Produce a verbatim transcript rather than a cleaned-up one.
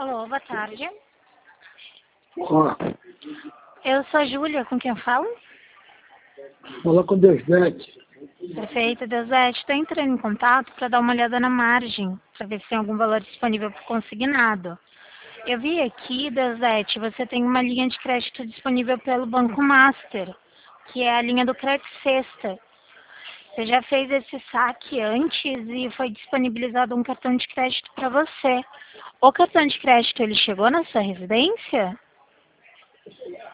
Alô, boa tarde. Ó, Eu sou a Júlia, com quem eu falo? fala com o Deusdete. Perfeito, Deusete. Estou entrando em contato para dar uma olhada na margem, para ver se tem algum valor disponível para consignado. Eu vi aqui, Deusete, você tem uma linha de crédito disponível pelo Banco Master, que é a linha do Crédito Sexta. Você já fez esse saque antes e foi disponibilizado um cartão de crédito para você. O cartão de crédito, ele chegou na sua residência?